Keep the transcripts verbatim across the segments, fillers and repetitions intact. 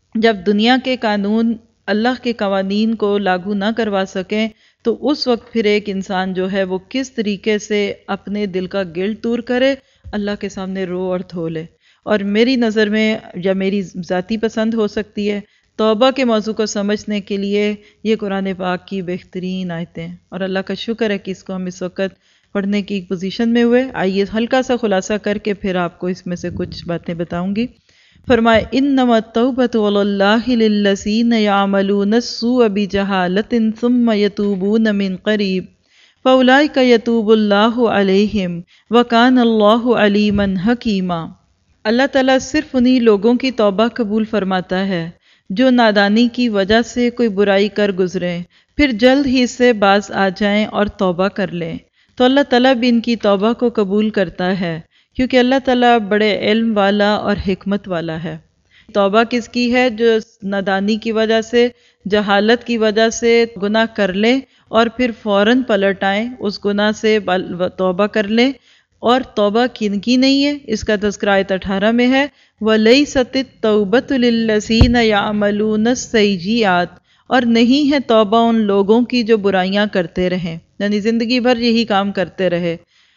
جب دنیا کے قانون اللہ کے قوانین کو لاگو نہ کروا سکیں تو اس وقت پھر ایک انسان جو ہے وہ کس طریقے سے اپنے دل کا گلٹ دور کرے، اللہ کے سامنے رو اور دھو لے۔ اور میری نظر میں یا میری ذاتی پسند ہو سکتی ہے، توبہ کے موضوع کو سمجھنے کے لیے یہ قرآن پاک کی بہترین آیتیں، اور اللہ کا شکر ہے کہ اس کو ہم اس وقت پڑھنے کی پوزیشن میں ہوئے۔ آئیے ہلکا سا خلاصہ کر کے پھر آپ کو اس میں سے کچھ باتیں بتاؤں گی۔ فرمائے انما التوبۃ علی اللہ للذین یعملون السوء بجہالۃ ثم یتوبون من قریب فاولئک یتوب اللہ علیہم وکان اللہ علیما حکیما۔ اللہ تعالیٰ صرف انہی لوگوں کی توبہ قبول فرماتا ہے جو نادانی کی وجہ سے کوئی برائی کر گزریں، پھر جلد ہی سے باز آ جائیں اور توبہ کر لیں، تو اللہ تعالیٰ بھی ان کی توبہ کو قبول کرتا ہے، کیونکہ اللہ تعالیٰ بڑے علم والا اور حکمت والا ہے۔ توبہ کس کی ہے؟ جو نادانی کی وجہ سے، جہالت کی وجہ سے گناہ کر لیں اور پھر فوراً پلٹ آئیں، اس گناہ سے توبہ کر لیں۔ اور توبہ کن کی نہیں ہے؟ اس کا تذکرہ آیت اٹھارہ میں ہے، وَلَيْسَتِ التَّوْبَةُ لِلَّذِينَ يَعْمَلُونَ السَّيِّئَاتِ، اور نہیں ہے توبہ ان لوگوں کی جو برائیاں کرتے رہیں، یعنی زندگی بھر یہی کام کرتے رہے۔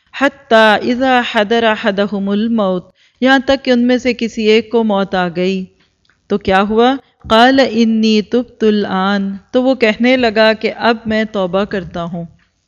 حَتَّى إِذَا حَضَرَ أَحَدَهُمُ الْمَوْتُ، یہاں تک کہ ان میں سے کسی ایک کو موت آ گئی تو کیا ہوا؟ قَالَ إِنِّي تُبْتُ الْآنَ، تو وہ کہنے لگا کہ اب میں توبہ کرتا ہوں۔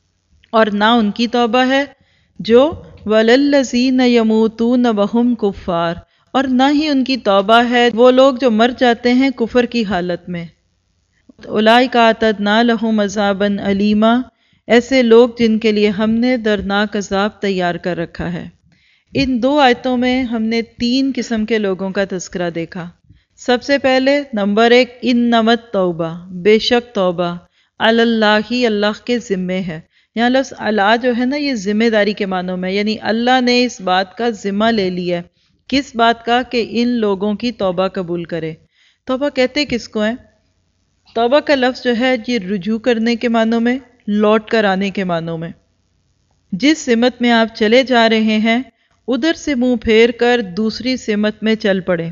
اور نہ ان کی توبہ ہے جو وَلَلَّذِينَ يَمُوتُونَ وَهُمْ كُفَّارٌ، اور نہ ہی ان کی توبہ ہے وہ لوگ جو مر جاتے ہیں کفر کی حالت میں۔ أُولَئِكَ أَعْتَدْنَا لَهُمْ عَذَابًا أَلِيمًا، ایسے لوگ جن کے لیے ہم نے دردناک عذاب تیار کر رکھا ہے۔ ان دو آیتوں میں ہم نے تین قسم کے لوگوں کا تذکرہ دیکھا۔ سب سے پہلے نمبر ایک، انما التوبہ، بے شک توبہ، علی اللہ، اللہ کے ذمے ہے۔ یہاں لفظ علی جو ہے نا یہ ذمہ داری کے معنوں میں، یعنی اللہ نے اس بات کا ذمہ لے لیا ہے۔ کس بات کا؟ کہ ان لوگوں کی توبہ قبول کرے۔ توبہ کہتے کس کو ہیں؟ توبہ کا لفظ جو ہے یہ رجوع کرنے کے معنوں میں، لوٹ کر آنے کے معنوں میں۔ جس سمت میں آپ چلے جا رہے ہیں ادھر سے منہ پھیر کر دوسری سمت میں چل پڑے۔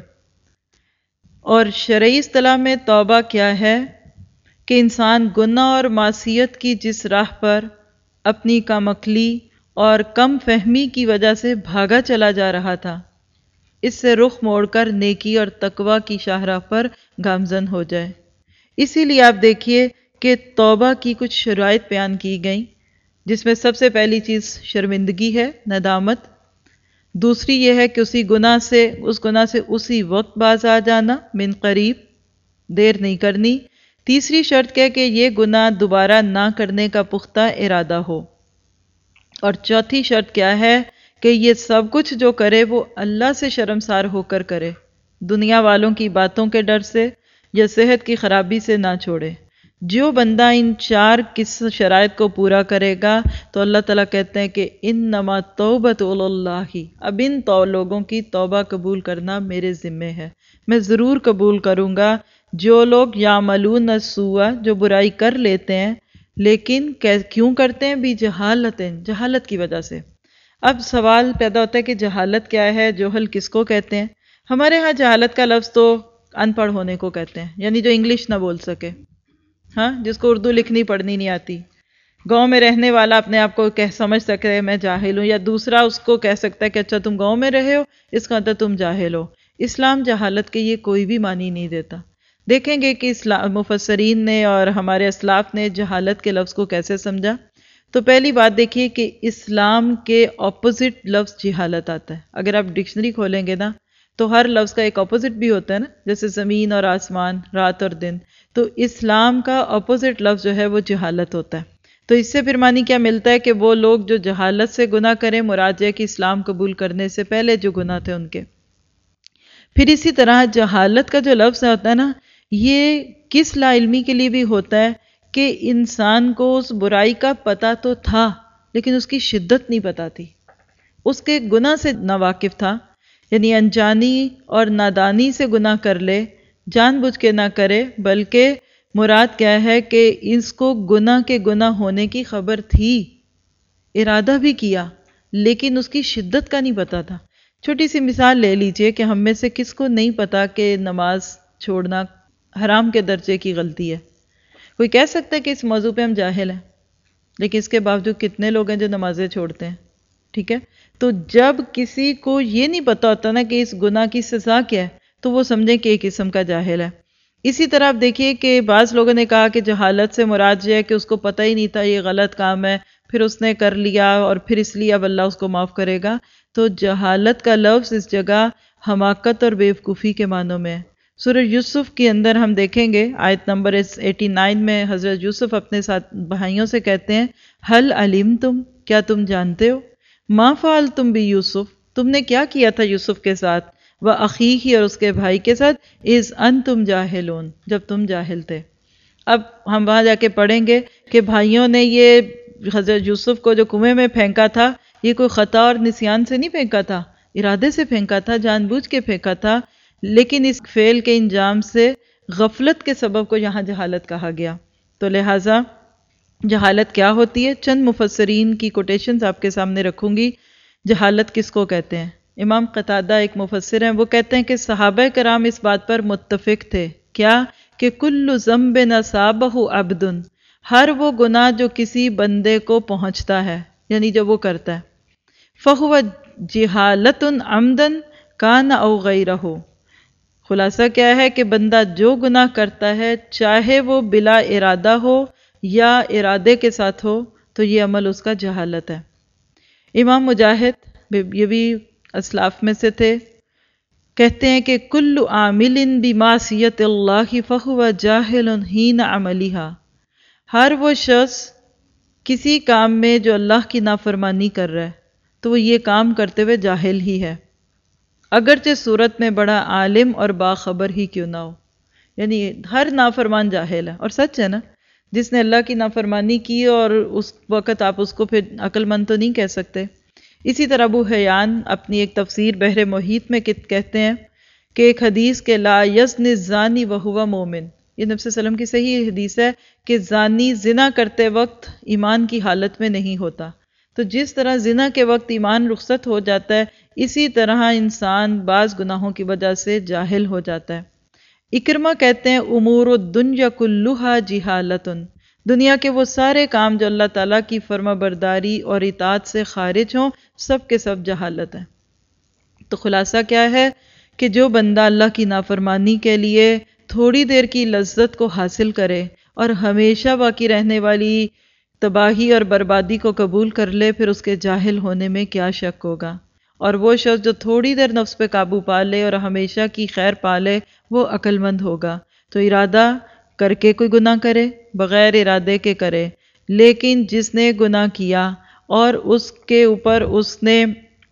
اور شرعی اصطلاح میں توبہ کیا ہے؟ کہ انسان گناہ اور معصیت کی جس راہ پر اپنی کم عقلی اور کم فہمی کی وجہ سے بھاگا چلا جا رہا تھا، اس سے رخ موڑ کر نیکی اور تقوی کی شاہراہ پر گامزن ہو جائے۔ اسی لیے آپ دیکھیے کہ توبہ کی کچھ شرائط بیان کی گئیں، جس میں سب سے پہلی چیز شرمندگی ہے، ندامت۔ دوسری یہ ہے کہ اسی گناہ سے اس گناہ سے اسی وقت باز آ جانا، من قریب، دیر نہیں کرنی۔ تیسری شرط کیا کہ یہ گناہ دوبارہ نہ کرنے کا پختہ ارادہ ہو۔ اور چوتھی شرط کیا ہے کہ یہ سب کچھ جو کرے وہ اللہ سے شرمسار ہو کر کرے، دنیا والوں کی باتوں کے ڈر سے یا صحت کی خرابی سے نہ چھوڑے۔ جو بندہ ان چار کس شرائط کو پورا کرے گا تو اللہ تعالیٰ کہتے ہیں کہ انما التوبۃ علی اللہ، اب ان تو لوگوں کی توبہ قبول کرنا میرے ذمے ہے، میں ضرور قبول کروں گا۔ جو لوگ یعملون السوء، جو برائی کر لیتے ہیں، لیکن کیوں کرتے ہیں؟ بھی جہالت، جہالت کی وجہ سے۔ اب سوال پیدا ہوتا ہے کہ جہالت کیا ہے؟ جوہل کس کو کہتے ہیں؟ ہمارے ہاں جہالت کا لفظ تو ان پڑھ ہونے کو کہتے ہیں، یعنی جو انگلش نہ بول سکے، ہاں، جس کو اردو لکھنی پڑھنی نہیں آتی۔ گاؤں میں رہنے والا اپنے آپ کو کہہ سمجھ سکتے میں جاہل ہوں، یا دوسرا اس کو کہہ سکتا ہے کہ اچھا تم گاؤں میں رہے ہو اس کا مطلب تم جاہل ہو۔ اسلام جہالت کے یہ کوئی بھی معنی نہیں دیتا۔ دیکھیں گے کہ اسلام مفسرین نے اور ہمارے اسلاف نے جہالت کے لفظ کو کیسے سمجھا۔ تو پہلی بات دیکھیے کہ اسلام کے اپوزٹ لفظ جہالت آتا ہے۔ اگر آپ ڈکشنری کھولیں گے نا تو ہر لفظ کا ایک اپوزٹ بھی ہوتا ہے نا، جیسے زمین اور آسمان، رات اور دن، تو اسلام کا اپوزٹ لفظ جو ہے وہ جہالت ہوتا ہے۔ تو اس سے پھر معنی کیا ملتا ہے کہ وہ لوگ جو جہالت سے گناہ کریں، مراد ہے کہ اسلام قبول کرنے سے پہلے جو گناہ تھے ان کے۔ پھر اسی طرح جہالت کا جو لفظ ہوتا ہے نا، یہ کس لا علمی کے لیے بھی ہوتا ہے کہ انسان کو اس برائی کا پتہ تو تھا لیکن اس کی شدت نہیں پتہ تھی، اس کے گناہ سے ناواقف تھا، یعنی انجانی اور نادانی سے گناہ کر لے، جان بوجھ کے نہ کرے، بلکہ مراد کیا ہے کہ اس کو گناہ کے گناہ ہونے کی خبر تھی، ارادہ بھی کیا، لیکن اس کی شدت کا نہیں پتہ تھا۔ چھوٹی سی مثال لے لیجئے کہ ہم میں سے کس کو نہیں پتا کہ نماز چھوڑنا حرام کے درجے کی غلطی ہے۔ کوئی کہہ سکتا ہے کہ اس موضوع پہ ہم جاہل ہیں، لیکن اس کے باوجود کتنے لوگ ہیں جو نمازیں چھوڑتے ہیں، ٹھیک ہے؟ تو جب کسی کو یہ نہیں پتا ہوتا نا کہ اس گناہ کی سزا کیا ہے، تو وہ سمجھیں کہ ایک قسم کا جاہل ہے۔ اسی طرح آپ دیکھیے کہ بعض لوگوں نے کہا کہ جہالت سے مراد یہ ہے کہ اس کو پتہ ہی نہیں تھا یہ غلط کام ہے، پھر اس نے کر لیا اور پھر اس لیے اب اللہ اس کو معاف کرے گا۔ تو جہالت کا لفظ اس جگہ حماقت اور بیوقوفی کے معنوں میں ہے۔ سورہ یوسف کے اندر ہم دیکھیں گے آیت نمبر نناسی میں حضرت یوسف اپنے ساتھ بھائیوں سے کہتے ہیں حل علمتم، کیا تم جانتے ہو، ما فعلتم بی یوسف، تم نے کیا کیا تھا یوسف کے ساتھ، وَأَخِیهِ اور اس کے بھائی کے ساتھ، اذ انتم جاہلون جب تم جاہل تھے۔ اب ہم وہاں جا کے پڑھیں گے کہ بھائیوں نے یہ حضرت یوسف کو جو کنویں میں پھینکا تھا، یہ کوئی خطا اور نسیان سے نہیں پھینکا تھا، ارادے سے پھینکا تھا، جان بوجھ کے پھینکا تھا، لیکن اس فعل کے انجام سے غفلت کے سبب کو یہاں جہالت کہا گیا۔ تو لہٰذا جہالت کیا ہوتی ہے؟ چند مفسرین کی کوٹیشنز آپ کے سامنے رکھوں گی۔ جہالت کس کو کہتے ہیں؟ امام قتادہ ایک مفسر ہیں، وہ کہتے ہیں کہ صحابہ کرام اس بات پر متفق تھے، کیا کہ کل ذنب اصابہ عبد، ہر وہ گناہ جو کسی بندے کو پہنچتا ہے، یعنی جب وہ کرتا ہے، فہو جہالۃ عمدا کان او غیرہ، خلاصہ کیا ہے کہ بندہ جو گناہ کرتا ہے چاہے وہ بلا ارادہ ہو یا ارادے کے ساتھ ہو، تو یہ عمل اس کا جہالت ہے۔ امام مجاہد یہ بھی اسلاف میں سے تھے، کہتے ہیں کہ کل عامل بمعصیت اللہ فہو جاہل حین عملہا، ہر وہ شخص کسی کام میں جو اللہ کی نافرمانی کر رہا ہے تو وہ یہ کام کرتے ہوئے جاہل ہی ہے، اگرچہ صورت میں بڑا عالم اور باخبر ہی کیوں نہ ہو۔ یعنی ہر نافرمان جاہل ہے، اور سچ ہے نا، جس نے اللہ کی نافرمانی کی اور اس وقت آپ اس کو پھر عقل مند تو نہیں کہہ سکتے۔ اسی طرح ابو حیان اپنی ایک تفسیر بحر محیط میں کہتے ہیں کہ ایک حدیث کہ لا یزنی الزانی وہو مومن، یہ نبی صلی اللہ علیہ وسلم کی صحیح حدیث ہے کہ زانی زنا کرتے وقت ایمان کی حالت میں نہیں ہوتا۔ تو جس طرح زنا کے وقت ایمان رخصت ہو جاتا ہے، اسی طرح انسان بعض گناہوں کی وجہ سے جاہل ہو جاتا ہے۔ اکرمہ کہتے ہیں امور الدنیا کلھا جہالۃ، دنیا کے وہ سارے کام جو اللہ تعالیٰ کی فرما برداری اور اطاعت سے خارج ہوں، سب کے سب جہالت ہیں۔ تو خلاصہ کیا ہے کہ جو بندہ اللہ کی نافرمانی کے لیے تھوڑی دیر کی لذت کو حاصل کرے اور ہمیشہ باقی رہنے والی تباہی اور بربادی کو قبول کر لے، پھر اس کے جاہل ہونے میں کیا شک ہوگا۔ اور وہ شخص جو تھوڑی دیر نفس پہ قابو پا لے اور ہمیشہ کی خیر پا لے، وہ عقل مند ہوگا۔ تو ارادہ کر کے کوئی گناہ کرے، بغیر ارادے کے کرے، لیکن جس نے گناہ کیا اور اس کے اوپر اس نے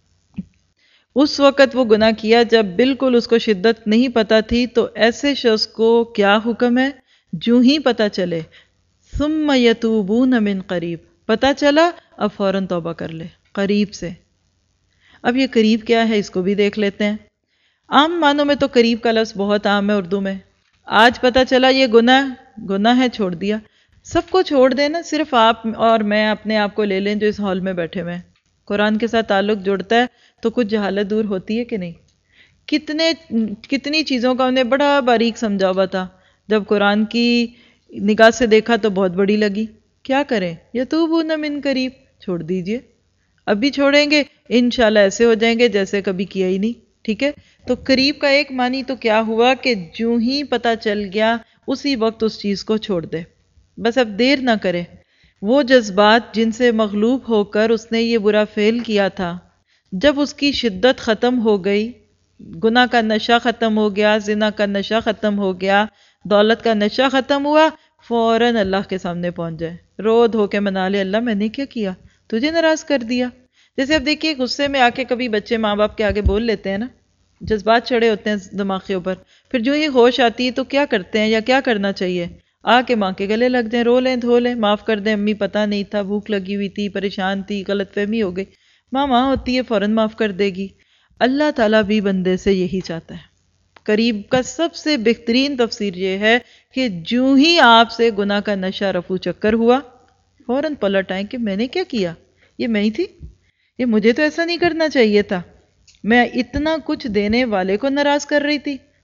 اس وقت وہ گناہ کیا جب بالکل اس کو شدت نہیں پتہ تھی، تو ایسے شخص کو کیا حکم ہے؟ جو ہی پتہ چلے ثم یتوبون من قریب، پتہ چلا اب فوراً توبہ کر لے قریب سے۔ اب یہ قریب کیا ہے اس کو بھی دیکھ لیتے ہیں۔ عام معنوں میں تو قریب کا لفظ بہت عام ہے اردو میں۔ آج پتہ چلا یہ گناہ گناہ ہے، چھوڑ دیا، سب کو چھوڑ دینا، صرف آپ اور میں اپنے آپ کو لے لیں جو اس ہال میں بیٹھے ہوئے ہیں۔ قرآن کے ساتھ تعلق جڑتا ہے تو کچھ جہالت دور ہوتی ہے کہ نہیں؟ کتنے کتنی چیزوں کا انہیں بڑا باریک سمجھا ہوا تھا، جب قرآن کی نگاہ سے دیکھا تو بہت بڑی لگی۔ کیا کریں؟ یتوبون من قریب، چھوڑ دیجئے، اب بھی چھوڑیں گے انشاءاللہ ایسے ہو جائیں گے جیسے کبھی کیا ہی نہیں، ٹھیک ہے؟ تو قریب کا ایک معنی تو کیا ہوا کہ جو ہی پتہ چل گیا اسی وقت اس چیز کو چھوڑ دے، بس اب دیر نہ کرے۔ وہ جذبات جن سے مغلوب ہو کر اس نے یہ برا فعل کیا تھا، جب اس کی شدت ختم ہو گئی، گناہ کا نشہ ختم ہو گیا، زنا کا نشہ ختم ہو گیا، دولت کا نشہ ختم ہوا، فوراً اللہ کے سامنے پہنچ جائے، رو دھو کے منا لے، اللہ میں نے کیا کیا، تجھے ناراض کر دیا۔ جیسے اب دیکھیے غصے میں آ کے کبھی بچے ماں باپ کے آگے بول لیتے ہیں نا، جذبات چڑھے ہوتے ہیں دماغ کے اوپر، پھر جو یہ ہوش آتی ہے تو کیا کرتے ہیں یا کیا کرنا چاہیے؟ آ کے ماں کے گلے لگ جائیں، رو لیں، دھو لیں، معاف کر دیں امی، پتہ نہیں تھا، بھوک لگی ہوئی تھی، پریشان تھی، غلط فہمی ہو گئی، ماں ماں ہوتی ہے، فوراً معاف کر دے گی۔ اللہ تعالیٰ بھی بندے سے یہی چاہتا ہے۔ قریب کا سب سے بہترین تفسیر یہ ہے کہ جو ہی آپ سے گناہ کا نشہ رفو چکر ہوا، فوراً پلٹ آئیں کہ میں نے کیا کیا، یہ میں ہی تھی، یہ مجھے تو ایسا نہیں کرنا چاہیے تھا، میں اتنا کچھ دینے والے کو ناراض کر رہی تھی،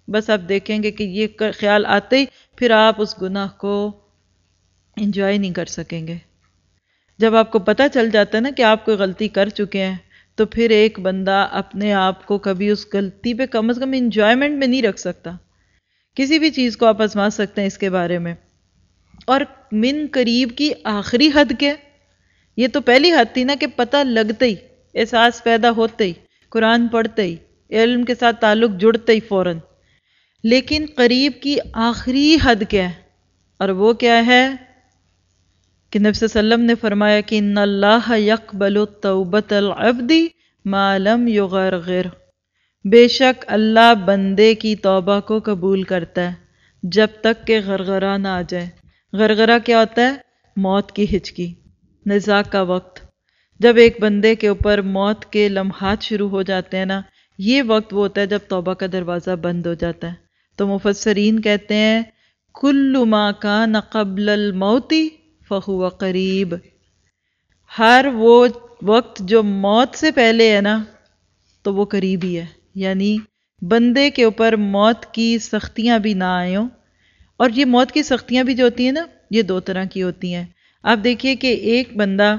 بس آپ دیکھیں گے کہ یہ خیال آتے ہی پھر آپ اس گناہ کو انجوائے نہیں کر سکیں گے۔ جب آپ کو پتہ چل جاتا ہے نا کہ آپ کوئی غلطی کر چکے ہیں تو پھر ایک بندہ اپنے آپ کو کبھی اس غلطی پہ کم از کم انجوائمنٹ میں نہیں رکھ سکتا۔ کسی بھی چیز کو آپ آزما سکتے ہیں اس کے بارے میں۔ اور من قریب کی آخری حد کیا؟ یہ تو پہلی حد تھی نا کہ پتہ لگتے ہی، احساس پیدا ہوتے ہی، قرآن پڑھتے ہی، علم کے ساتھ تعلق جڑتے ہی فوراً۔ لیکن قریب کی آخری حد کیا ہے؟ اور وہ کیا ہے کہ نبی صلی اللہ علیہ وسلم نے فرمایا کہ ان اللہ یقبل توبۃ العبد ما لم یغرغر، بے شک اللہ بندے کی توبہ کو قبول کرتا ہے جب تک کہ غرغرہ نہ آ جائے۔ غرغرہ کیا ہوتا ہے؟ موت کی ہچکی، نزاع کا وقت۔ جب ایک بندے کے اوپر موت کے لمحات شروع ہو جاتے ہیں نا، یہ وقت وہ ہوتا ہے جب توبہ کا دروازہ بند ہو جاتا ہے۔ تو مفسرین کہتے ہیں کل ما کان قبل الموت فہو قریب، ہر وہ وقت جو موت سے پہلے ہے نا تو وہ قریب ہی ہے۔ یعنی بندے کے اوپر موت کی سختیاں بھی نہ آئیں ہوں۔ اور یہ موت کی سختیاں بھی جو ہوتی ہیں نا، یہ دو طرح کی ہوتی ہیں۔ آپ دیکھیے کہ ایک بندہ،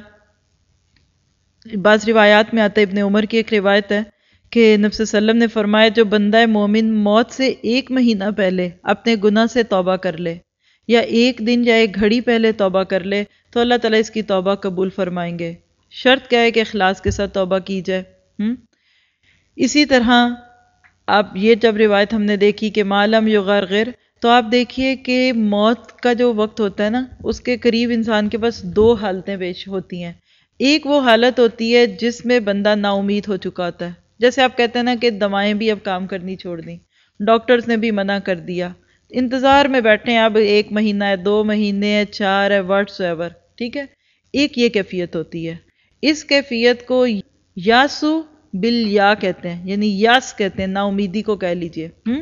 بعض روایات میں آتا ہے، ابن عمر کی ایک روایت ہے کہ نبی صلی اللہ علیہ وسلم نے فرمایا جو بندہ مومن موت سے ایک مہینہ پہلے اپنے گناہ سے توبہ کر لے، یا ایک دن یا ایک گھڑی پہلے توبہ کر لے، تو اللہ تعالیٰ اس کی توبہ قبول فرمائیں گے۔ شرط کیا ہے کہ اخلاص کے ساتھ توبہ کی جائے۔ ہم اسی طرح آپ یہ جب روایت ہم نے دیکھی کہ ما لم یغرغر، تو آپ دیکھیے کہ موت کا جو وقت ہوتا ہے نا، اس کے قریب انسان کے پاس دو حالتیں پیش ہوتی ہیں۔ ایک وہ حالت ہوتی ہے جس میں بندہ نا امید ہو چکا ہوتا ہے، جیسے آپ کہتے ہیں نا کہ دوائیں بھی اب کام کرنی چھوڑ دیں، ڈاکٹرز نے بھی منع کر دیا، انتظار میں بیٹھے ہیں، اب ایک مہینہ ہے، دو مہینے ہے، چار ہے، واٹس ایور، ٹھیک ہے۔ ایک یہ کیفیت ہوتی ہے، اس کیفیت کو یاسو بالیا کہتے ہیں، یعنی یاس کہتے ہیں، نا امیدی کو کہہ لیجئے۔ ہم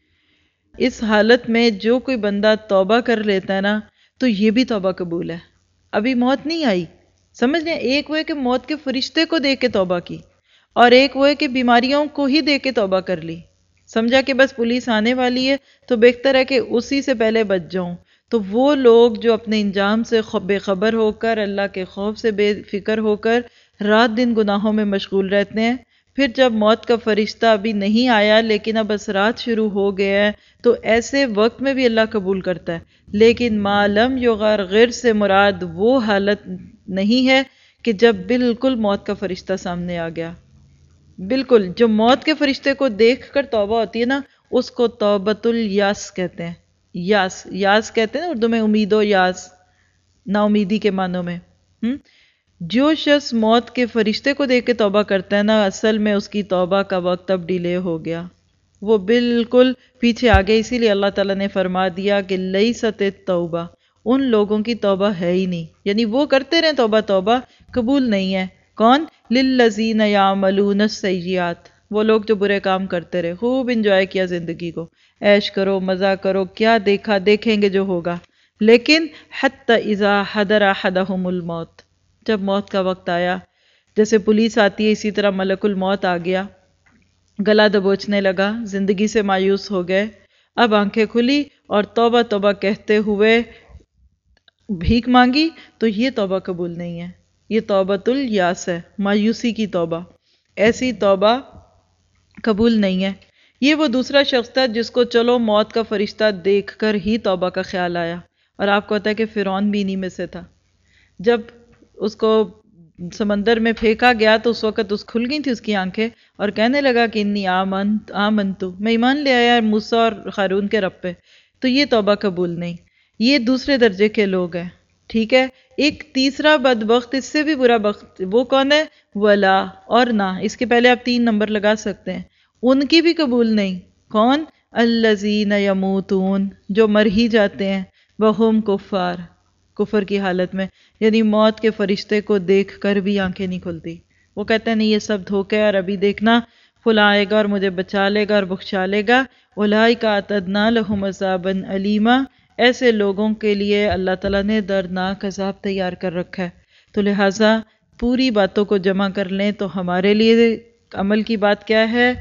اس حالت میں جو کوئی بندہ توبہ کر لیتا ہے نا، تو یہ بھی توبہ قبول ہے، ابھی موت نہیں آئی۔ سمجھ لیں، ایک وہ ہے کہ موت کے فرشتے کو دیکھ کے توبہ کی، اور ایک وہ ہے کہ بیماریوں کو ہی دیکھ کے توبہ کر لی۔ سمجھا کہ بس پولیس آنے والی ہے تو بہتر ہے کہ اسی سے پہلے بچ جاؤں۔ تو وہ لوگ جو اپنے انجام سے بے خبر ہو کر، اللہ کے خوف سے بے فکر ہو کر رات دن گناہوں میں مشغول رہتے ہیں، پھر جب موت کا فرشتہ ابھی نہیں آیا لیکن اب اثرات شروع ہو گئے ہیں، تو ایسے وقت میں بھی اللہ قبول کرتا ہے۔ لیکن ما لم یغرغر سے مراد وہ حالت نہیں ہے کہ جب بالکل موت کا فرشتہ سامنے آ گیا۔ بالکل جو موت کے فرشتے کو دیکھ کر توبہ ہوتی ہے نا، اس کو توبۃ الیاس کہتے ہیں۔ یاس یاس کہتے ہیں اردو میں امید و یاس، نا امیدی کے معنوں میں۔ ہم جو شخص موت کے فرشتے کو دیکھ کے توبہ کرتا ہے نا، اصل میں اس کی توبہ کا وقت اب ڈیلے ہو گیا، وہ بالکل پیچھے آ گئے۔ اسی لیے اللہ تعالیٰ نے فرما دیا کہ لیست التوبہ، ان لوگوں کی توبہ ہے ہی نہیں، یعنی وہ کرتے رہے توبہ توبہ قبول نہیں ہے۔ کون؟ للذین یعملون السیئات، وہ لوگ جو برے کام کرتے رہے، خوب انجوائے کیا زندگی کو، عیش کرو، مزہ کرو، کیا دیکھا، دیکھیں گے جو ہوگا، لیکن حتی اذا حضر احدہم الموت، جب موت کا وقت آیا، جیسے پولیس آتی ہے اسی طرح ملک الموت آ گیا، گلا دبوچنے لگا، زندگی سے مایوس ہو گئے، اب آنکھیں کھلی اور توبہ توبہ کہتے ہوئے بھیک مانگی، تو یہ توبہ قبول نہیں ہے، یہ توبۃ الیاس ہے، مایوسی کی توبہ، ایسی توبہ قبول نہیں ہے۔ یہ وہ دوسرا شخص تھا جس کو چلو موت کا فرشتہ دیکھ کر ہی توبہ کا خیال آیا، اور آپ کو پتہ ہے کہ فرعون بھی انہی میں سے تھا۔ جب اس کو سمندر میں پھینکا گیا تو اس وقت اس کھل گئی تھی اس کی آنکھیں، اور کہنے لگا کہ انی آمنت آمنتو، میں ایمان لے آیا موسیٰ اور ہارون کے رب پہ۔ تو یہ توبہ قبول نہیں، یہ دوسرے درجے کے لوگ ہیں، ٹھیک ہے۔ ایک تیسرا بدبخت، اس سے بھی برا بخت، وہ کون ہے؟ ولا، اور نہ، اس کے پہلے آپ تین نمبر لگا سکتے ہیں، ان کی بھی قبول نہیں۔ کون؟ الذین یموتون، جو مر ہی جاتے ہیں، وہم کفار، کفر کی حالت میں، یعنی موت کے فرشتے کو دیکھ کر بھی آنکھیں نہیں کھلتی، وہ کہتے ہیں نہیں یہ سب دھوکے ہے، اور ابھی دیکھنا فلاں آئے گا اور مجھے بچا لے گا اور بخشا لے گا۔ اولئک اعتدنا لہم عذابا الیما، ایسے لوگوں کے لیے اللہ تعالیٰ نے دردناک عذاب تیار کر رکھا ہے۔ تو لہٰذا پوری باتوں کو جمع کر لیں تو ہمارے لیے عمل کی بات کیا ہے؟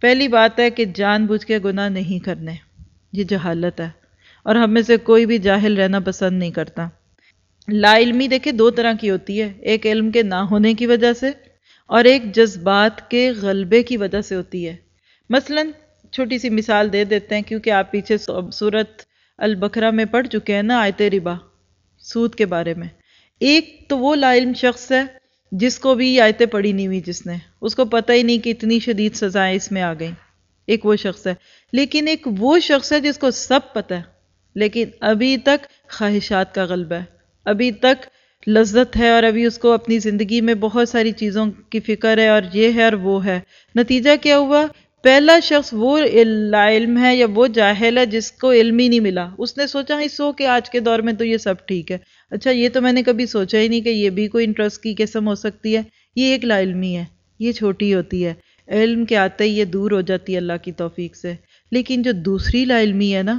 پہلی بات ہے کہ جان بوجھ کے گناہ نہیں کرنے، یہ جہالت ہے، اور ہم میں سے کوئی بھی جاہل رہنا پسند نہیں کرتا۔ لا علمی دیکھیں دو طرح کی ہوتی ہے، ایک علم کے نہ ہونے کی وجہ سے اور ایک جذبات کے غلبے کی وجہ سے ہوتی ہے۔ مثلا چھوٹی سی مثال دے دیتے ہیں، کیونکہ آپ پیچھے سورۃ البقرہ میں پڑھ چکے ہیں نا آیت ربا، سود کے بارے میں۔ ایک تو وہ لا علم شخص ہے جس کو بھی آیتیں پڑھی نہیں ہوئی، جس نے اس کو پتہ ہی نہیں کہ اتنی شدید سزائیں اس میں آ گئیں، ایک وہ شخص ہے۔ لیکن ایک وہ شخص ہے جس کو سب پتہ ہے لیکن ابھی تک خواہشات کا غلبہ ہے، ابھی تک لذت ہے، اور ابھی اس کو اپنی زندگی میں بہت ساری چیزوں کی فکر ہے، اور یہ ہے اور وہ ہے۔ نتیجہ کیا ہوا؟ پہلا شخص وہ لا علم ہے یا وہ جاہل ہے جس کو علم ہی نہیں ملا، اس نے سوچا ہی سو کہ آج کے دور میں تو یہ سب ٹھیک ہے، اچھا یہ تو میں نے کبھی سوچا ہی نہیں کہ یہ بھی کوئی انٹرسٹ کی قسم ہو سکتی ہے، یہ ایک لا علمی ہے، یہ چھوٹی ہوتی ہے، علم کے آتے ہی یہ دور ہو جاتی ہے اللہ کی توفیق سے۔ لیکن جو دوسری لا علمی ہے نا،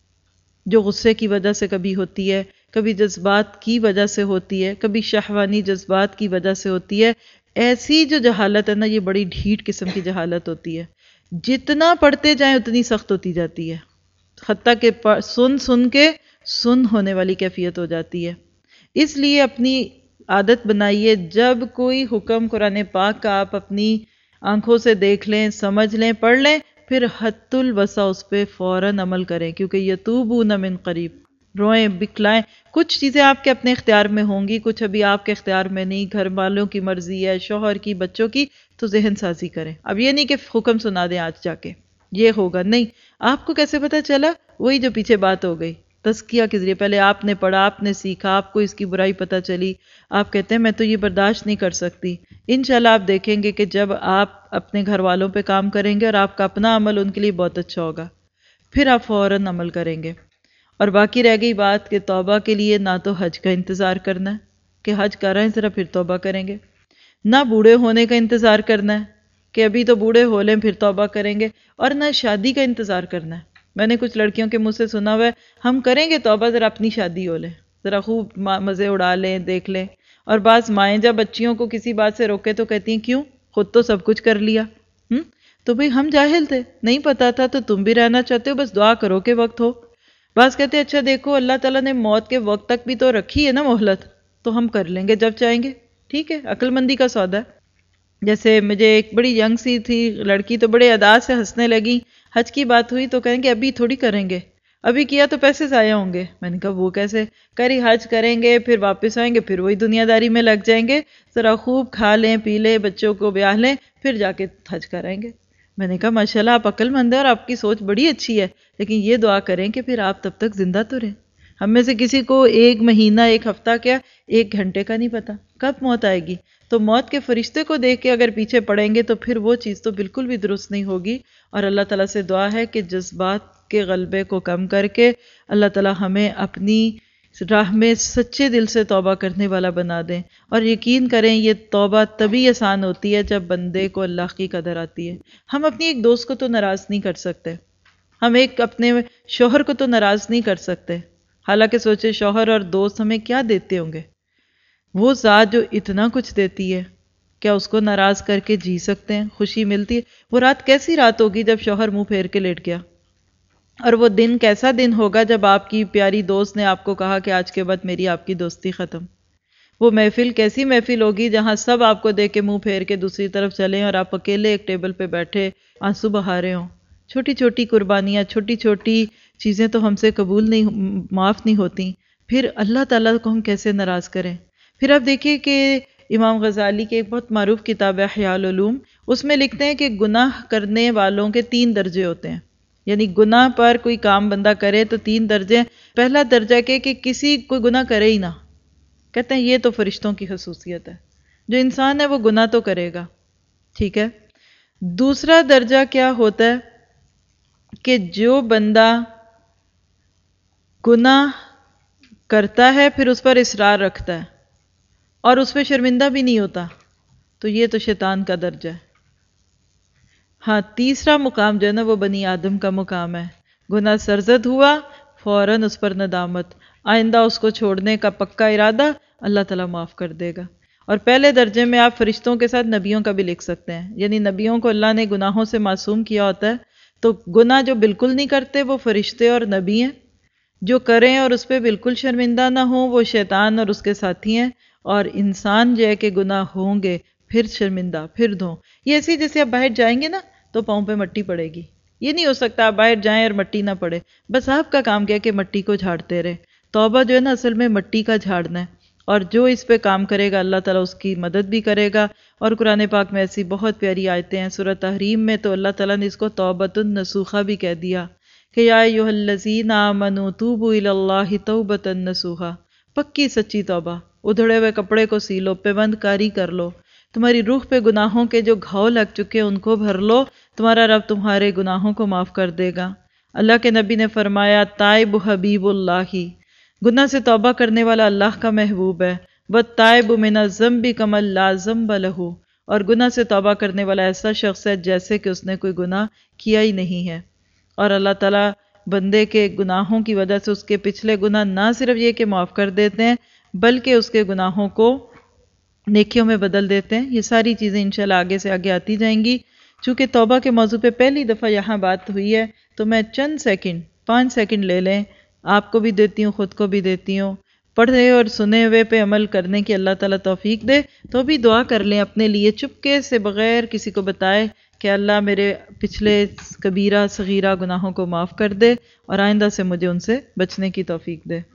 جو غصے کی وجہ سے کبھی ہوتی ہے، کبھی جذبات کی وجہ سے ہوتی ہے، کبھی شہوانی جذبات کی وجہ سے ہوتی ہے، ایسی جو جہالت ہے نا، یہ بڑی ڈھیٹ قسم کی جہالت ہوتی ہے، جتنا پڑھتے جائیں اتنی سخت ہوتی جاتی ہے، حتیٰ کہ سن سن کے سن ہونے والی کیفیت ہو جاتی ہے۔ اس لیے اپنی عادت بنائیے، جب کوئی حکم قرآن پاک کا آپ اپنی آنکھوں سے دیکھ لیں، سمجھ لیں، پڑھ لیں، پھر حت الوسع اس پہ فوراً عمل کریں، کیونکہ یتوبون من قریب، روئیں بکلائیں۔ کچھ چیزیں آپ کے اپنے اختیار میں ہوں گی، کچھ ابھی آپ کے اختیار میں نہیں، گھر والوں کی مرضی ہے، شوہر کی، بچوں کی، تو ذہن سازی کریں۔ اب یہ نہیں کہ حکم سنا دیں آج جا کے یہ ہوگا، نہیں، آپ کو کیسے پتہ چلا؟ وہی جو پیچھے بات ہو گئی، تزکیہ کے ذریعے، پہلے آپ نے پڑھا، آپ نے سیکھا، آپ کو اس کی برائی پتہ چلی، آپ کہتے ہیں میں تو یہ برداشت نہیں کر سکتی۔ انشاءاللہ آپ دیکھیں گے کہ جب آپ اپنے گھر والوں پہ کام کریں گے اور آپ کا اپنا عمل ان کے لیے بہت اچھا ہوگا، پھر آپ فوراً عمل کریں گے۔ اور باقی رہ گئی بات کہ توبہ کے لیے نہ تو حج کا انتظار کرنا ہے کہ حج کر رہے ہیں ذرا پھر توبہ کریں گے، نہ بوڑھے ہونے کا انتظار کرنا ہے کہ ابھی تو بوڑھے ہو لیں پھر توبہ کریں گے، اور نہ شادی کا انتظار کرنا ہے۔ میں نے کچھ لڑکیوں کے منہ سے سنا ہوا ہے، ہم کریں گے توبہ ذرا اپنی شادی ہو لے، ذرا خوب مزے اڑا لیں، دیکھ لیں۔ اور بعض مائیں جب بچیوں کو کسی بات سے روکے تو کہتی ہیں کیوں، خود تو سب کچھ کر لیا۔ ہم تو بھئی ہم جاہل تھے، نہیں پتا تھا، تو تم بھی رہنا چاہتے ہو، بس دعا کرو کہ وقت ہو۔ بعض کہتے ہیں اچھا دیکھو اللہ تعالیٰ نے موت کے وقت تک بھی تو رکھی ہے نا مہلت، تو ہم کر لیں گے جب چاہیں گے، ٹھیک ہے، عقل مندی کا سودا ہے۔ جیسے مجھے ایک بڑی ینگ سی تھی لڑکی، تو بڑے ادا سے ہنسنے لگی، حج کی بات ہوئی تو کہیں گے ابھی تھوڑی کریں گے، ابھی کیا تو پیسے ضائع ہوں گے۔ میں نے کہا وہ کیسے؟ کری حج کریں گے، پھر واپس آئیں گے، پھر وہی دنیا داری میں لگ جائیں گے، ذرا خوب کھا لیں پی لیں، بچوں کو بیاہ لیں، پھر جا کے حج کرائیں گے۔ میں نے کہا ماشاءاللہ آپ عقل مند ہیں اور آپ کی سوچ بڑی اچھی ہے، لیکن یہ دعا کریں کہ پھر آپ تب تک زندہ تو رہیں۔ ہم میں سے کسی کو ایک مہینہ، ایک ہفتہ، کیا ایک گھنٹے کا نہیں پتا کب موت آئے گی، تو موت کے فرشتے کو دیکھ کے اگر پیچھے پڑیں گے تو پھر وہ چیز تو بالکل بھی درست نہیں ہوگی۔ اور اللہ تعالیٰ سے دعا ہے کہ جذبات کے غلبے کو کم کر کے اللہ تعالیٰ ہمیں اپنی راہ میں سچے دل سے توبہ کرنے والا بنا دیں، اور یقین کریں یہ توبہ تبھی آسان ہوتی ہے جب بندے کو اللہ کی قدر آتی ہے۔ ہم اپنی ایک دوست کو تو ناراض نہیں کر سکتے، ہم ایک اپنے شوہر کو تو ناراض نہیں کر سکتے، حالانکہ سوچے شوہر اور دوست ہمیں کیا دیتے ہوں گے، وہ ذات جو اتنا کچھ دیتی ہے، کیا اس کو ناراض کر کے جی سکتے ہیں؟ خوشی ملتی ہے؟ وہ رات کیسی رات ہوگی جب شوہر منہ پھیر کے لیٹ گیا، اور وہ دن کیسا دن ہوگا جب آپ کی پیاری دوست نے آپ کو کہا کہ آج کے بعد میری آپ کی دوستی ختم۔ وہ محفل کیسی محفل ہوگی جہاں سب آپ کو دیکھ کے منہ پھیر کے دوسری طرف چلیں اور آپ اکیلے ایک ٹیبل پہ بیٹھے آنسو بہا رہے ہوں۔ چھوٹی چھوٹی قربانیاں، چھوٹی چھوٹی چیزیں تو ہم سے قبول نہیں، معاف نہیں ہوتی، پھر اللہ تعالیٰ کو ہم کیسے ناراض کریں؟ پھر آپ دیکھیے کہ امام غزالی کی ایک بہت معروف کتاب ہے احیاء العلوم، اس میں لکھتے ہیں کہ گناہ کرنے والوں کے تین درجے ہوتے ہیں، یعنی گناہ پر کوئی کام بندہ کرے تو تین درجے۔ پہلا درجہ کہ کہ کسی کوئی گناہ کرے ہی نہ، کہتے ہیں یہ تو فرشتوں کی خصوصیت ہے، جو انسان ہے وہ گناہ تو کرے گا، ٹھیک ہے۔ دوسرا درجہ کیا ہوتا ہے کہ جو بندہ گناہ کرتا ہے پھر اس پر اصرار رکھتا ہے اور اس پہ شرمندہ بھی نہیں ہوتا، تو یہ تو شیطان کا درجہ ہے۔ ہاں تیسرا مقام جو ہے نا وہ بنی آدم کا مقام ہے، گناہ سرزد ہوا فوراً اس پر ندامت، آئندہ اس کو چھوڑنے کا پکا ارادہ، اللہ تعالیٰ معاف کر دے گا۔ اور پہلے درجے میں آپ فرشتوں کے ساتھ نبیوں کا بھی لکھ سکتے ہیں، یعنی نبیوں کو اللہ نے گناہوں سے معصوم کیا ہوتا ہے، تو گناہ جو بالکل نہیں کرتے وہ فرشتے اور نبی ہیں، جو کریں اور اس پہ بالکل شرمندہ نہ ہوں وہ شیطان اور اس کے ساتھی ہیں، اور انسان جو ہے کہ گناہ ہوں گے پھر شرمندہ پھر دھوں. یہ ایسی جیسے آپ باہر جائیں گے نا تو پاؤں پہ مٹی پڑے گی، یہ نہیں ہو سکتا آپ باہر جائیں اور مٹی نہ پڑے. بس آپ کا کام کیا کہ مٹی کو جھاڑتے رہے. توبہ جو ہے نا اصل میں مٹی کا جھاڑنا ہے، اور جو اس پہ کام کرے گا اللہ تعالیٰ اس کی مدد بھی کرے گا. اور قرآن پاک میں ایسی بہت پیاری آیتیں ہیں. سورہ تحریم میں تو اللہ تعالیٰ نے اس کو توبۃ النصوحہ بھی کہہ دیا کہ یا ایھا الذین آمنوا توبوا الی اللہ توبۃ نصوحا، پکی سچی توبہ. ادھڑے ہوئے کپڑے کو سی لو، پیوند کاری کر لو، تمہاری روح پہ گناہوں کے جو گھاؤ لگ چکے ان کو بھر لو، تمہارا رب تمہارے گناہوں کو معاف کر دے گا. اللہ کے نبی نے فرمایا تائب حبیب اللہ، گناہ سے توبہ کرنے والا اللہ کا محبوب ہے. والتائب من الذنب کمن لا ذنب لہ، اور گناہ سے توبہ کرنے والا ایسا شخص ہے جیسے کہ اس نے کوئی گناہ کیا ہی نہیں ہے. اور اللہ تعالیٰ بندے کے گناہوں کی وجہ سے اس کے پچھلے گناہ نہ صرف یہ کہ معاف کر دیتے ہیں بلکہ اس کے گناہوں کو نیکیوں میں بدل دیتے ہیں. یہ ساری چیزیں انشاءاللہ آگے سے آگے آتی جائیں گی. چونکہ توبہ کے موضوع پہ پہلی دفعہ یہاں بات ہوئی ہے تو میں چند سیکنڈ پانچ سیکنڈ لے لیں، آپ کو بھی دیتی ہوں خود کو بھی دیتی ہوں، پڑھے اور سنے ہوئے پہ عمل کرنے کی اللہ تعالیٰ توفیق دے. تو بھی دعا کر لیں اپنے لیے چپکے سے بغیر کسی کو بتائے کہ اللہ میرے پچھلے کبیرہ صغیرہ گناہوں کو معاف کر دے اور آئندہ سے مجھے ان سے بچنے کی توفیق دے.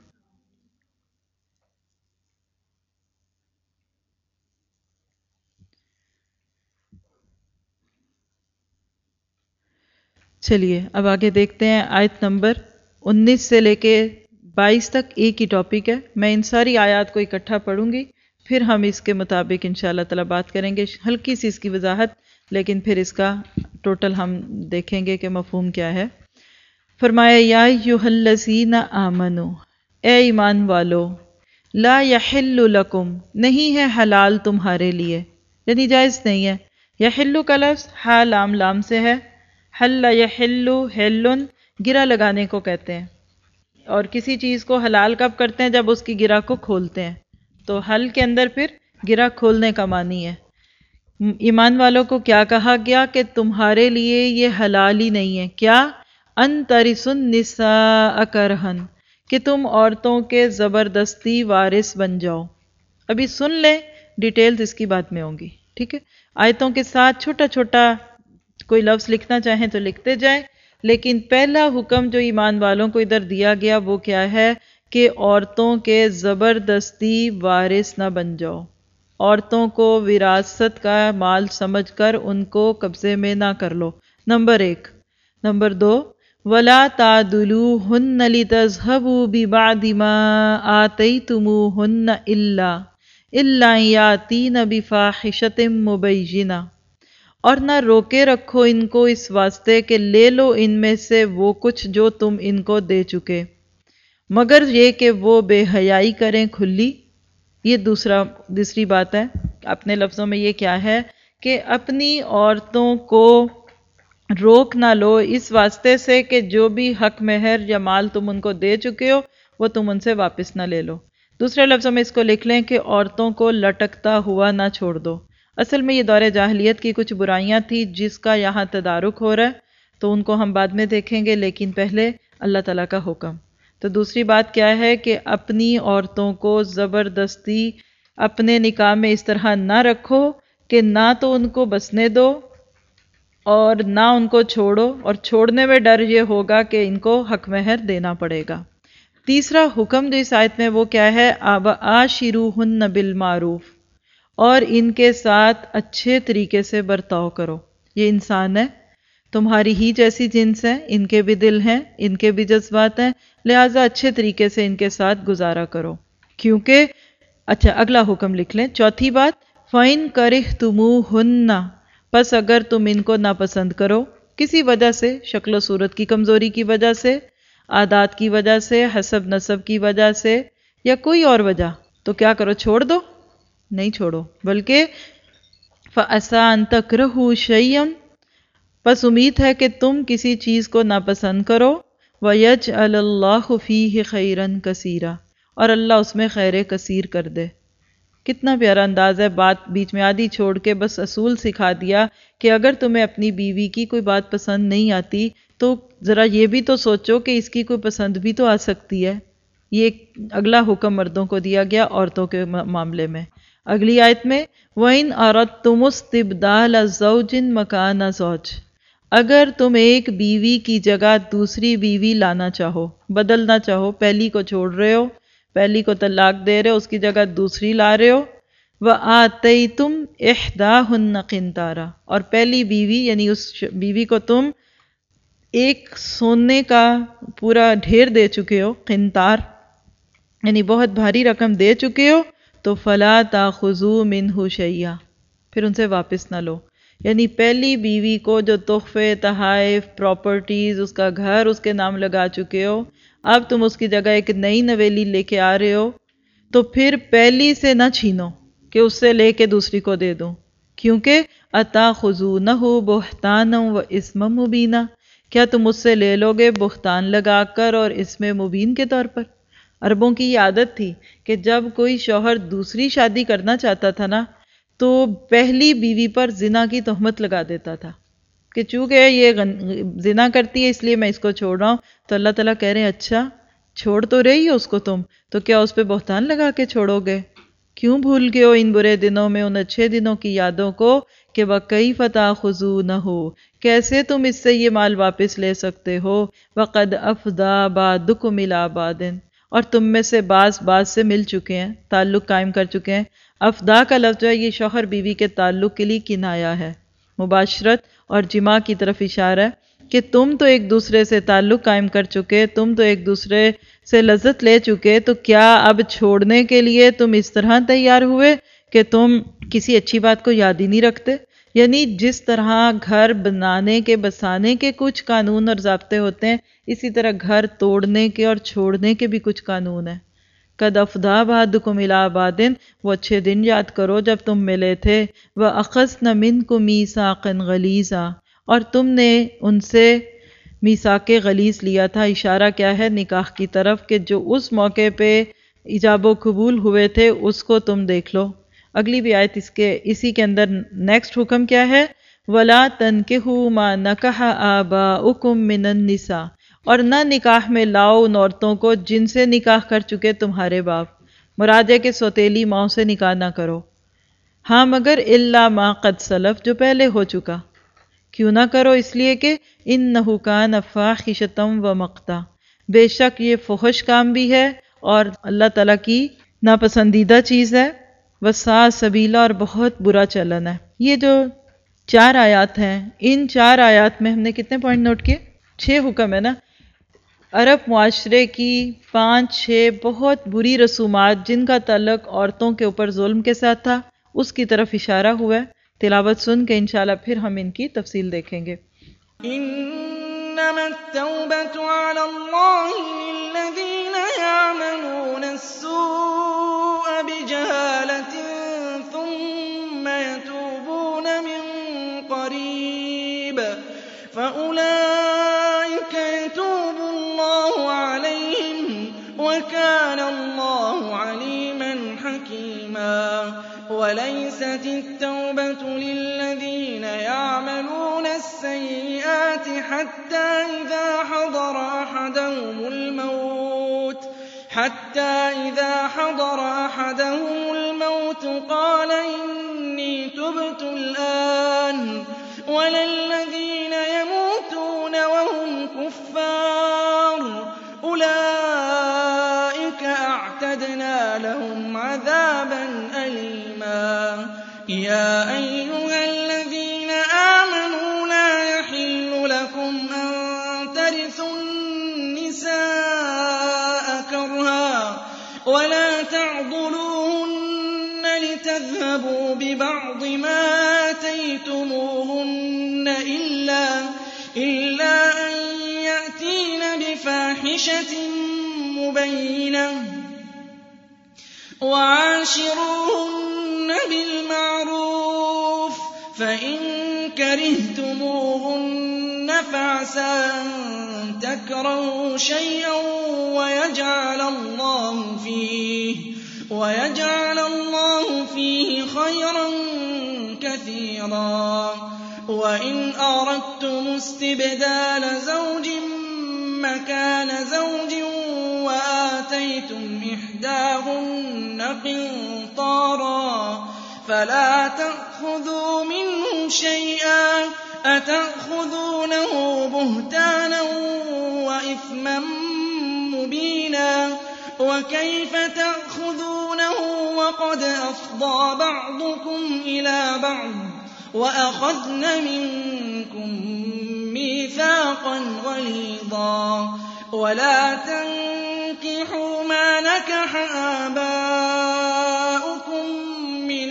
چلیے اب آگے دیکھتے ہیں. آیت نمبر انیس سے لے کے بائیس تک ایک ہی ٹاپک ہے. میں ان ساری آیات کو اکٹھا پڑھوں گی، پھر ہم اس کے مطابق انشاءاللہ تعالیٰ بات کریں گے. ہلکی سی اس کی وضاحت، لیکن پھر اس کا ٹوٹل ہم دیکھیں گے کہ مفہوم کیا ہے. فرمایا یا ایھا الذین آمنو، اے ایمان والو، لا یحل لکم، نہیں ہے حلال تمہارے لیے، یعنی جائز نہیں ہے. یحل کا لفظ ہا لام لام سے ہے. حل یحل حلن گرہ لگانے کو کہتے ہیں، اور کسی چیز کو حلال کب کرتے ہیں؟ جب اس کی گرہ کو کھولتے ہیں. تو حل کے اندر پھر گرہ کھولنے کا معنی ہے. ایمان والوں کو کیا کہا گیا کہ تمہارے لیے یہ حلال ہی نہیں ہے. کیا؟ ان ترثوا النساء کرہن، کہ تم عورتوں کے زبردستی وارث بن جاؤ. ابھی سن لیں، ڈیٹیلز اس کی بات میں ہوں گی، ٹھیک ہے؟ آیتوں کے ساتھ چھوٹا چھوٹا کوئی لفظ لکھنا چاہیں تو لکھتے جائیں. لیکن پہلا حکم جو ایمان والوں کو ادھر دیا گیا وہ کیا ہے کہ عورتوں کے زبردستی وارث نہ بن جاؤ. عورتوں کو وراثت کا مال سمجھ کر ان کو قبضے میں نہ کر لو، نمبر ایک. نمبر دو، وَلَا تَعْضُلُوهُنَّ لِتَذْهَبُوا بِبَعْضِ مَا آتَيْتُمُوهُنَّ إِلَّا إِلَّا أَن يَأْتِينَ بِفَاحِشَةٍ مُبَيِّنَةٍ، اور نہ روکے رکھو ان کو اس واسطے کہ لے لو ان میں سے وہ کچھ جو تم ان کو دے چکے، مگر یہ کہ وہ بے حیائی کریں کھلی. یہ دوسرا دوسری بات ہے. اپنے لفظوں میں یہ کیا ہے کہ اپنی عورتوں کو روک نہ لو اس واسطے سے کہ جو بھی حق مہر یا مال تم ان کو دے چکے ہو وہ تم ان سے واپس نہ لے لو. دوسرے لفظوں میں اس کو لکھ لیں کہ عورتوں کو لٹکتا ہوا نہ چھوڑ دو. اصل میں یہ دور جاہلیت کی کچھ برائیاں تھیں جس کا یہاں تدارک ہو رہا ہے، تو ان کو ہم بعد میں دیکھیں گے، لیکن پہلے اللہ تعالیٰ کا حکم. تو دوسری بات کیا ہے کہ اپنی عورتوں کو زبردستی اپنے نکاح میں اس طرح نہ رکھو کہ نہ تو ان کو بسنے دو اور نہ ان کو چھوڑو، اور چھوڑنے میں ڈر یہ ہوگا کہ ان کو حق مہر دینا پڑے گا. تیسرا حکم جو اس آیت میں وہ کیا ہے؟ وَعَاشِرُوهُنَّ بِالْمَعْرُوفِ، اور ان کے ساتھ اچھے طریقے سے برتاؤ کرو. یہ انسان ہے، تمہاری ہی جیسی جنس ہے، ان کے بھی دل ہیں، ان کے بھی جذبات ہیں، لہٰذا اچھے طریقے سے ان کے ساتھ گزارا کرو. کیونکہ اچھا اگلا حکم لکھ لیں. چوتھی بات، فَإِن كَرِهْتُمُوهُنَّ، پس اگر تم ان کو ناپسند کرو کسی وجہ سے، شکل و صورت کی کمزوری کی وجہ سے، عادات کی وجہ سے، حسب نسب کی وجہ سے، یا کوئی اور وجہ، تو کیا کرو؟ چھوڑ دو؟ نہیں چھوڑو، بلکہ فَعَسَىٰ أَن تَكْرَهُوا شَيْئًا، پس امید ہے کہ تم کسی چیز کو ناپسند کرو، وَيَجْعَلَ اللَّهُ فِيهِ خَيْرًا كَثِيرًا، اور اللہ اس میں خیر کثیر کر دے. کتنا پیارا انداز ہے، بات بیچ میں آدھی چھوڑ کے بس اصول سکھا دیا کہ اگر تمہیں اپنی بیوی کی کوئی بات پسند نہیں آتی تو ذرا یہ بھی تو سوچو کہ اس کی کوئی پسند بھی تو آ سکتی ہے۔ یہ اگلا حکم مردوں کو دیا گیا عورتوں کے معاملے میں۔ اگلی آیت میں وَإِنْ أَرَدْتُمُ اسْتِبْدَالَ زَوْجٍ مَكَانَ زَوْجٍ، اگر تم ایک بیوی کی جگہ دوسری بیوی لانا چاہو، بدلنا چاہو، پہلی کو چھوڑ رہے ہو، پہلی کو طلاق دے رہے ہو، اس کی جگہ دوسری لا رہے ہو، وَآتَيْتُمْ إِحْدَاهُنَّ قِنْطَارًا، اور پہلی بیوی یعنی اس بیوی کو تم ایک سونے کا پورا ڈھیر دے چکے ہو، قنطار یعنی بہت بھاری رقم دے چکے ہو، تو فَلَا تَأْخُذُوا مِنْهُ شَيْئًا، پھر ان سے واپس نہ لو۔ یعنی پہلی بیوی کو جو تحفے، تحائف، پراپرٹیز، اس کا گھر اس کے نام لگا چکے ہو، اب تم اس کی جگہ ایک نئی نویلی لے کے آ رہے ہو، تو پھر پہلی سے نہ چھینو کہ اس سے لے کے دوسری کو دے دو، کیونکہ أَتَأْخُذُونَهُ بُهْتَانًا وَإِثْمًا مُبِينًا، کیا تم اس سے لے لو گے بہتان لگا کر اور اسم مبین کے طور پر؟ عربوں کی یہ عادت تھی کہ جب کوئی شوہر دوسری شادی کرنا چاہتا تھا نا تو پہلی بیوی پر زنا کی تہمت لگا دیتا تھا کہ چونکہ یہ زنا کرتی ہے اس لیے میں اس کو چھوڑ رہا ہوں، تو اللہ تعالیٰ کہہ رہے ہیں اچھا چھوڑ تو رہی ہو اس کو تم، تو کیا اس پہ بہتان لگا کے چھوڑو گے؟ کیوں بھول گئے ہو ان برے دنوں میں ان اچھے دنوں کی یادوں کو کہ وَكَيْفَ تَأْخُذُونَهُ، کیسے تم اس سے یہ مال واپس لے سکتے ہو، وَقَدْ أَفْضَىٰ بَعْضُكُمْ إِلَىٰ بَعْضٍ، اور تم میں سے بعض بعض سے مل چکے ہیں، تعلق قائم کر چکے ہیں۔ افدا کا لفظ جو ہے یہ شوہر بیوی کے تعلق کے لیے کنایا ہے، مباشرت اور جماع کی طرف اشارہ ہے کہ تم تو ایک دوسرے سے تعلق قائم کر چکے، تم تو ایک دوسرے سے لذت لے چکے، تو کیا اب چھوڑنے کے لیے تم اس طرح تیار ہوئے کہ تم کسی اچھی بات کو یاد ہی نہیں رکھتے؟ یعنی جس طرح گھر بنانے کے بسانے کے کچھ قانون اور ضابطے ہوتے ہیں، اسی طرح گھر توڑنے کے اور چھوڑنے کے بھی کچھ قانون ہیں۔ قد افدا بعضکم الی بعض، وہ اچھے دن یاد کرو جب تم ملے تھے، وَأَخَذْنَ مِنْكُم مِيثَاقًا غَلِيظًا، اور تم نے ان سے میثاق غلیظ لیا تھا۔ اشارہ کیا ہے؟ نکاح کی طرف، کہ جو اس موقع پہ ایجاب و قبول ہوئے تھے اس کو تم دیکھ لو۔ اگلی بھی آیت اس کے اسی کے اندر نیکسٹ حکم کیا ہے؟ وَلَا تَنْكِحُوا مَا نَكَحَ آبَاؤُكُم مِّنَ النِّسَاءِ، اور نہ نکاح میں لاؤ ان عورتوں کو جن سے نکاح کر چکے تمہارے باپ، مراد ہے کہ سوتیلی ماؤں سے نکاح نہ کرو، ہاں مگر الا ما قد سلف، جو پہلے ہو چکا۔ کیوں نہ کرو؟ اس لیے کہ انہ کان فاحشۃ و مقتا، بے شک یہ فحش کام بھی ہے اور اللہ تعالیٰ کی ناپسندیدہ چیز ہے، وساء سبیلا، اور بہت برا چلن ہے۔ یہ جو چار آیات ہیں، ان چار آیات میں ہم نے کتنے پوائنٹ نوٹ کیے؟ چھ حکم ہے نا۔ عرب معاشرے کی پانچ چھ بہت بری رسومات جن کا تعلق عورتوں کے اوپر ظلم کے ساتھ تھا، اس کی طرف اشارہ ہوا ہے۔ تلاوت سن کے انشاءاللہ پھر ہم ان کی تفصیل دیکھیں گے۔ انما التوبة على الله للذين يعملون السوء بجهالة ثم يتوبون من قريب فأولئك يتوب الله عليهم وكان الله عليما حكيما وليست التوبة للذين يعملون السيئات حتى إذا حضر أحدهم الموت حتى إذا حضر أحدهم الموت قال إني تبت الآن ولا الذين يموتون وهم كفار أولئك أعتدنا لهم عذابا أليما يا أيها الذين آمنوا لا يحل لكم أن ترثوا النساء كرها ولا تعضلوهن لتذهبوا ببعض ما آتيتموهن إلا, إلا أن يأتين بفاحشة مبينة وعاشروهن بالمعروف فإن كرهتموهن فعسى أن تكرهوا شيئا ويجعل الله فيه ويجعل الله كَبِيرًا وَإِنْ أَرَدتُّمُ اسْتِبْدَالَ زَوْجٍ مَّكَانَ زَوْجٍ وَآتَيْتُمْ إِحْدَاهُنَّ قِنطَارًا فَلَا تَأْخُذُوا مِنْهُ شَيْئًا ۚ أَتَأْخُذُونَهُ بُهْتَانًا وَإِثْمًا مُّبِينًا وَكَيْفَ تَأْخُذُونَهُ وَقَدْ أَفْضَىٰ بَعْضُكُمْ إِلَىٰ بَعْضٍ وَأَخَذْنَ مِنكُم مِّيثَاقًا غَلِيظًا وَلَا تَنكِحُوا مَا نَكَحَ آبَاؤُكُم مِّنَ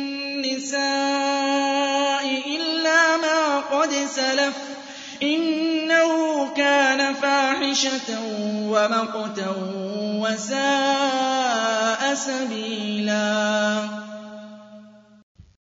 النِّسَاءِ إِلَّا مَا قَدْ سَلَفَ ۚ إِنَّهُ كَانَ فَاحِشَةً وَمَقْتًا وَسَاءَ سَبِيلًا